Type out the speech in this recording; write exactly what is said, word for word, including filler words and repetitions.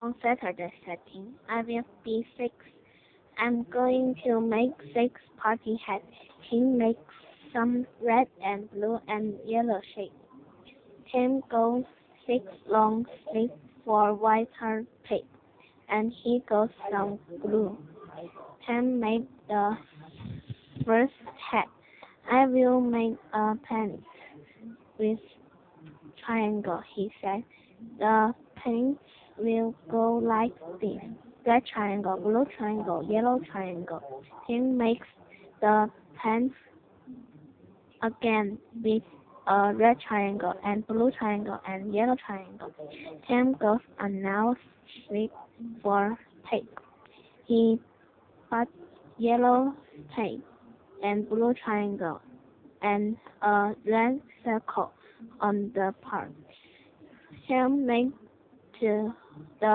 on Saturday setting. I will be six. I'm going to make six party hats. He makes some red and blue and yellow shape. Tim goes six long sleeves for whiter tape, and he goes some glue. Tim made the first hat. I will make a pants with triangle, he said. The pants will go like this. Red triangle, blue triangle, yellow triangle. Tim makes the pants again with a red triangle and blue triangle and yellow triangle. Tim goes another strip for tape. He put yellow tape and blue triangle and a red circle on the part. Tim made the